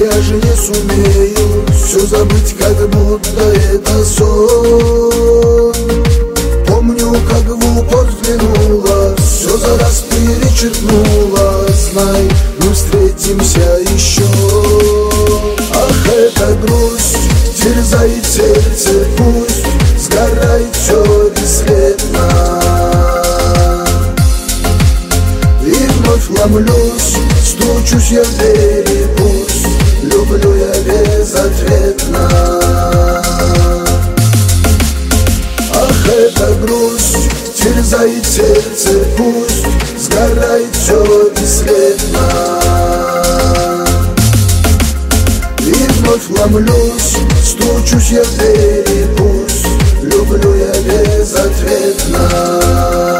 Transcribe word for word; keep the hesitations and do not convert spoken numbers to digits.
я же не сумею все забыть, как будто это сон. Помню, как в упор взглянула, все за раз перечеркнула. Знай, мы встретимся еще. Ах, эта грусть терзает сердце, пусть сгорает все бесследно. И вновь ломлюсь, стучусь я в двери, пусть люблю я безответно. Ах, эта грусть терзает сердце, пусть сгорает все бесследно. И вновь ломлюсь, стучусь я в двери, пусть люблю я безответно.